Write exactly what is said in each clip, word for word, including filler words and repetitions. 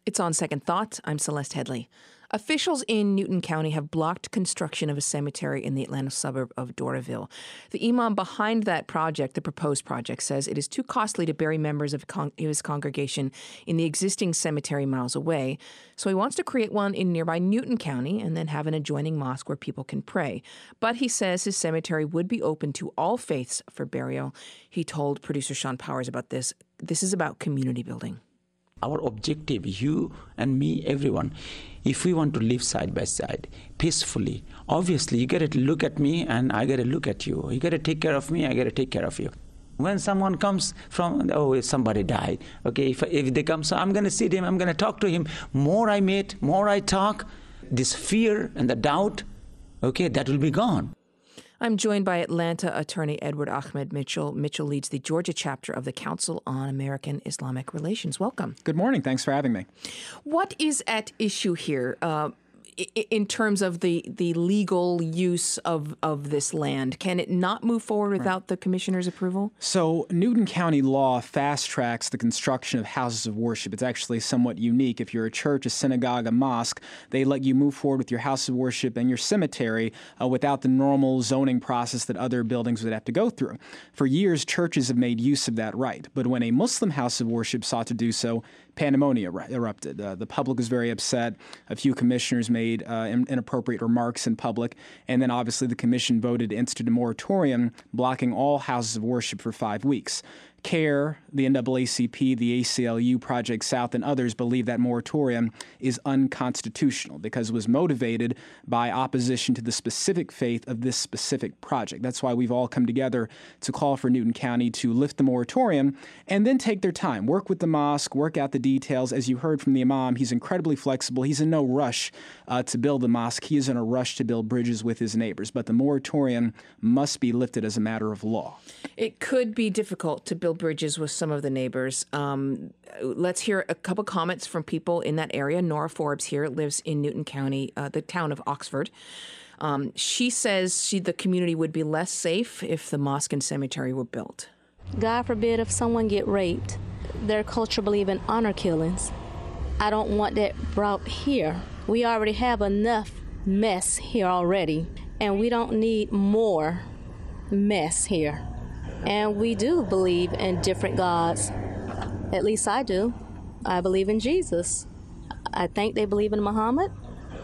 It's On Second Thought. I'm Celeste Headley. Officials in Newton County have blocked construction of a cemetery in the Atlanta suburb of Doraville. The imam behind that project, the proposed project, says it is too costly to bury members of con- his congregation in the existing cemetery miles away. So he wants to create one in nearby Newton County and then have an adjoining mosque where people can pray. But he says his cemetery would be open to all faiths for burial. He told producer Sean Powers about this. This is about community building. Our objective, you and me, everyone, if we want to live side by side, peacefully, obviously you got to look at me and I got to look at you. You got to take care of me, I got to take care of you. When someone comes from, oh, somebody died, okay, if, if they come, so I'm going to see him, I'm going to talk to him. More I meet, more I talk, this fear and the doubt, okay, that will be gone. I'm joined by Atlanta attorney Edward Ahmed Mitchell. Mitchell leads the Georgia chapter of the Council on American Islamic Relations. Welcome. Good morning. Thanks for having me. What is at issue here uh, in terms of the, the legal use of, of this land? Can it not move forward without right. the commissioner's approval? So Newton County law fast-tracks the construction of houses of worship. It's actually somewhat unique. If you're a church, a synagogue, a mosque, they let you move forward with your house of worship and your cemetery uh, without the normal zoning process that other buildings would have to go through. For years, churches have made use of that right. But when a Muslim house of worship sought to do so, pandemonium erupted. Uh, the public was very upset. A few commissioners made uh, inappropriate remarks in public. And then obviously the commission voted to institute a moratorium blocking all houses of worship for five weeks. CARE, the N double A C P, the A C L U, Project South, and others believe that moratorium is unconstitutional because it was motivated by opposition to the specific faith of this specific project. That's why we've all come together to call for Newton County to lift the moratorium and then take their time, work with the mosque, work out the details. As you heard from the imam, he's incredibly flexible. He's in no rush uh, to build the mosque. He is in a rush to build bridges with his neighbors. But the moratorium must be lifted as a matter of law. It could be difficult to build bridges with some of the neighbors. Um, let's hear a couple comments from people in that area. Nora Forbes here lives in Newton County, uh, the town of Oxford. Um, she says she, the community would be less safe if the mosque and cemetery were built. God forbid if someone get raped. Their culture believe in honor killings. I don't want that brought here. We already have enough mess here already, and we don't need more mess here. And we do believe in different gods. At least I do. I believe in Jesus. I think they believe in Muhammad.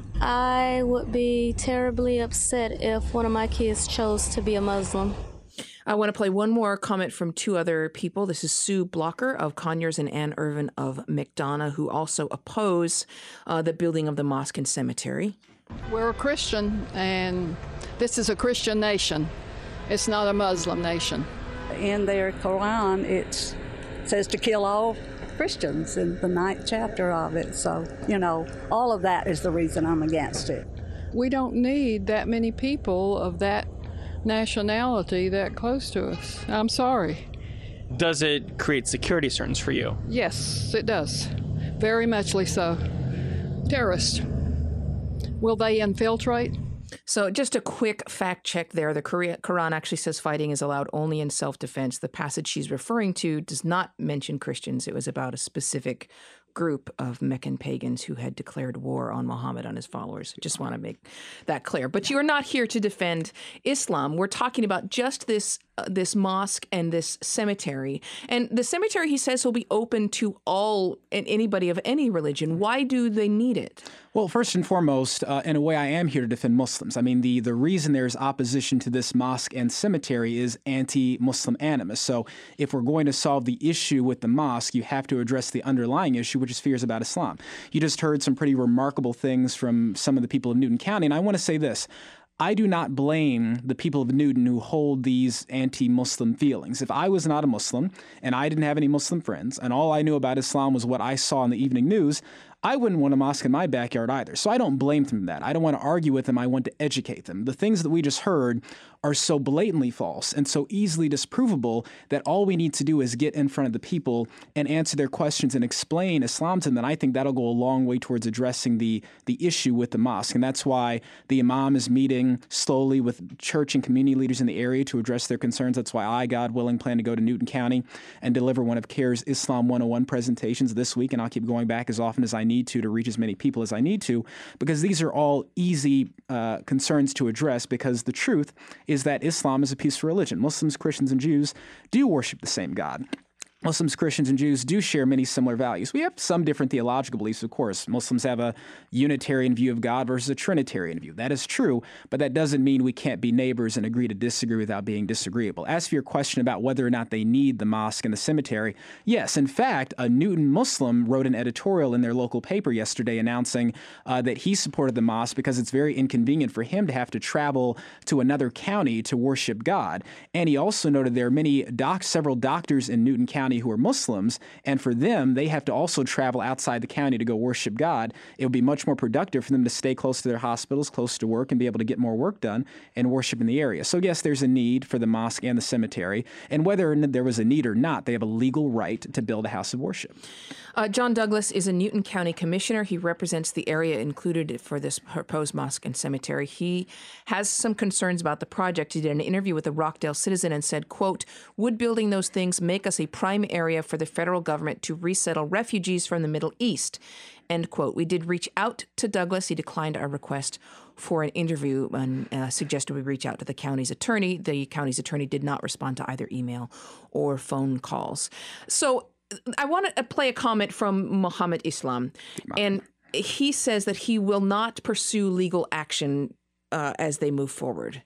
I would be terribly upset if one of my kids chose to be a Muslim. I want to play one more comment from two other people. This is Sue Blocker of Conyers and Ann Irvin of McDonough, who also oppose uh, the building of the mosque and cemetery. We're a Christian, and this is a Christian nation. It's not a Muslim nation. In their Quran, it says to kill all Christians in the ninth chapter of it. So, you know, all of that is the reason I'm against it. We don't need that many people of that nationality that close to us. I'm sorry. Does it create security concerns for you? Yes, it does. Very muchly so. Terrorists. Will they infiltrate? So just a quick fact check there. The Quran actually says fighting is allowed only in self-defense. The passage she's referring to does not mention Christians. It was about a specific group of Meccan pagans who had declared war on Muhammad and his followers. Just want to make that clear. But you are not here to defend Islam. We're talking about just this uh, this mosque and this cemetery. And the cemetery, he says, will be open to all and anybody of any religion. Why do they need it? Well, first and foremost, uh, in a way, I am here to defend Muslims. I mean, the, the reason there's opposition to this mosque and cemetery is anti-Muslim animus. So if we're going to solve the issue with the mosque, you have to address the underlying issue, which is fears about Islam. You just heard some pretty remarkable things from some of the people of Newton County, and I want to say this. I do not blame the people of Newton who hold these anti-Muslim feelings. If I was not a Muslim and I didn't have any Muslim friends and all I knew about Islam was what I saw in the evening news, I wouldn't want a mosque in my backyard either. So I don't blame them for that. I don't want to argue with them. I want to educate them. The things that we just heard are so blatantly false and so easily disprovable that all we need to do is get in front of the people and answer their questions and explain Islam to them. Then I think that'll go a long way towards addressing the the issue with the mosque. And that's why the imam is meeting slowly with church and community leaders in the area to address their concerns. That's why I, God willing, plan to go to Newton County and deliver one of CARE's Islam one oh one presentations this week. And I'll keep going back as often as I need to to reach as many people as I need to, because these are all easy uh, concerns to address, because the truth is that Islam is a peaceful religion. Muslims, Christians, and Jews do worship the same God. Muslims, Christians, and Jews do share many similar values. We have some different theological beliefs, of course. Muslims have a Unitarian view of God versus a Trinitarian view. That is true, but that doesn't mean we can't be neighbors and agree to disagree without being disagreeable. As for your question about whether or not they need the mosque and the cemetery, yes. In fact, a Newton Muslim wrote an editorial in their local paper yesterday announcing uh, that he supported the mosque because it's very inconvenient for him to have to travel to another county to worship God. And he also noted there are many doc- several doctors in Newton County who are Muslims, and for them, they have to also travel outside the county to go worship God. It would be much more productive for them to stay close to their hospitals, close to work, and be able to get more work done and worship in the area. So yes, there's a need for the mosque and the cemetery, and whether there was a need or not, they have a legal right to build a house of worship. Uh, John Douglas is a Newton County commissioner. He represents the area included for this proposed mosque and cemetery. He has some concerns about the project. He did an interview with the Rockdale Citizen and said, quote, "Would building those things make us a prime area for the federal government to resettle refugees from the Middle East?" End quote. We did reach out to Douglas. He declined our request for an interview and uh, suggested we reach out to the county's attorney. The county's attorney did not respond to either email or phone calls. So I want to play a comment from Muhammad Islam, and he says that he will not pursue legal action uh, as they move forward.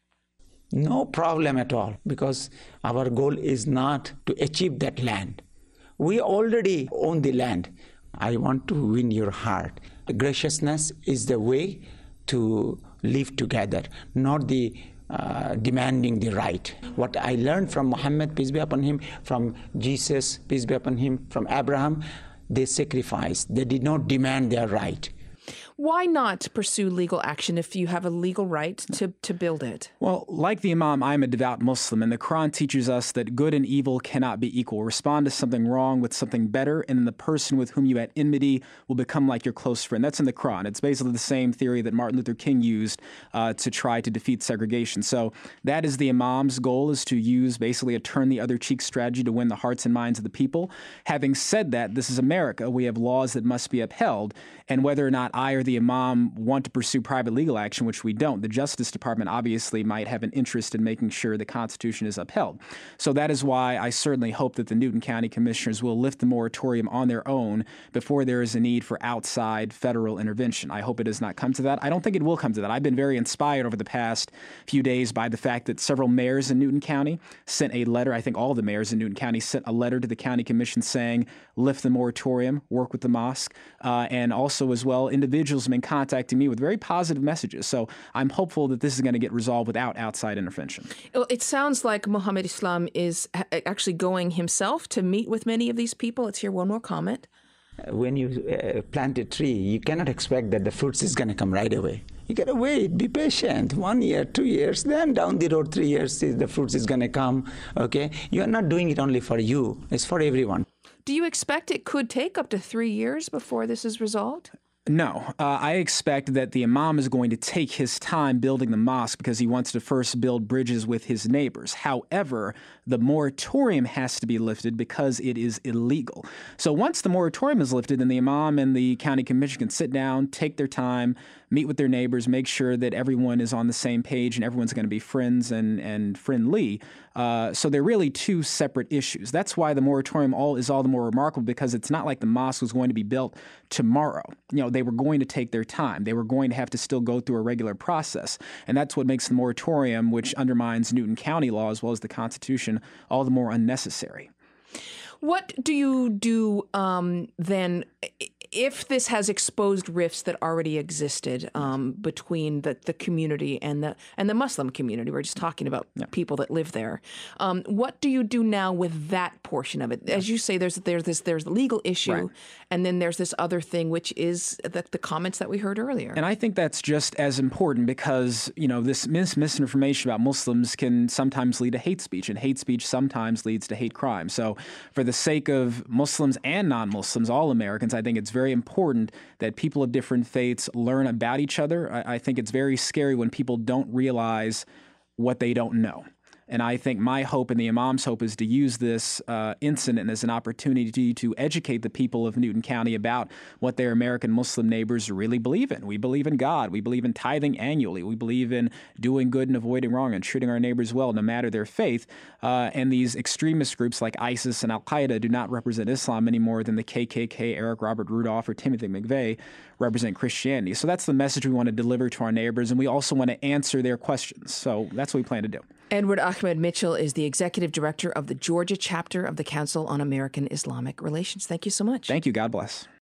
No problem at all, because our goal is not to achieve that land. We already own the land. I want to win your heart. Graciousness is the way to live together, not the uh, demanding the right. What I learned from Muhammad, peace be upon him, from Jesus, peace be upon him, from Abraham, they sacrificed. They did not demand their right. Why not pursue legal action if you have a legal right to, to build it? Well, like the Imam, I'm a devout Muslim, and the Quran teaches us that good and evil cannot be equal. Respond to something wrong with something better, and then the person with whom you had enmity will become like your close friend. That's in the Quran. It's basically the same theory that Martin Luther King used uh, to try to defeat segregation. So that is the Imam's goal, is to use basically a turn the other cheek strategy to win the hearts and minds of the people. Having said that, this is America. We have laws that must be upheld, and whether or not I or the Imam want to pursue private legal action, which we don't, the Justice Department obviously might have an interest in making sure the Constitution is upheld. So that is why I certainly hope that the Newton County Commissioners will lift the moratorium on their own before there is a need for outside federal intervention. I hope it does not come to that. I don't think it will come to that. I've been very inspired over the past few days by the fact that several mayors in Newton County sent a letter. I think all the mayors in Newton County sent a letter to the county commission saying, lift the moratorium, work with the mosque, uh, and also as well, individuals have been contacting me with very positive messages. So I'm hopeful that this is going to get resolved without outside intervention. Well, it sounds like Muhammad Islam is actually going himself to meet with many of these people. Let's hear one more comment. When you uh, plant a tree, you cannot expect that the fruits is going to come right away. You got to wait, be patient. One year, two years, then down the road, three years, the fruits is going to come. Okay, you are not doing it only for you; it's for everyone. Do you expect it could take up to three years before this is resolved? No, uh, I expect that the Imam is going to take his time building the mosque because he wants to first build bridges with his neighbors. However, the moratorium has to be lifted because it is illegal. So once the moratorium is lifted, then the Imam and the county commission can sit down, take their time, meet with their neighbors, make sure that everyone is on the same page and everyone's going to be friends and, and friendly. Uh, so they're really two separate issues. That's why the moratorium all is all the more remarkable, because it's not like the mosque was going to be built tomorrow. You know, they were going to take their time. They were going to have to still go through a regular process. And that's what makes the moratorium, which undermines Newton County law as well as the Constitution, all the more unnecessary. What do you do um, then if this has exposed rifts that already existed um, between the, the community and the and the Muslim community, we're just talking about yeah. people that live there. Um, what do you do now with that portion of it? As you say, there's there's this there's the legal issue, right. and then there's this other thing, which is the, the comments that we heard earlier. And I think that's just as important because you know this mis- misinformation about Muslims can sometimes lead to hate speech, and hate speech sometimes leads to hate crime. So, for the sake of Muslims and non-Muslims, all Americans, I think it's very important that people of different faiths learn about each other. I, I think it's very scary when people don't realize what they don't know. And I think my hope and the Imam's hope is to use this uh, incident as an opportunity to educate the people of Newton County about what their American Muslim neighbors really believe in. We believe in God. We believe in tithing annually. We believe in doing good and avoiding wrong and treating our neighbors well, no matter their faith. Uh, and these extremist groups like ISIS and Al-Qaeda do not represent Islam any more than the K K K, Eric Robert Rudolph, or Timothy McVeigh represent Christianity. So that's the message we want to deliver to our neighbors, and we also want to answer their questions. So that's what we plan to do. Edward Ahmed Mitchell is the executive director of the Georgia chapter of the Council on American Islamic Relations. Thank you so much. Thank you. God bless.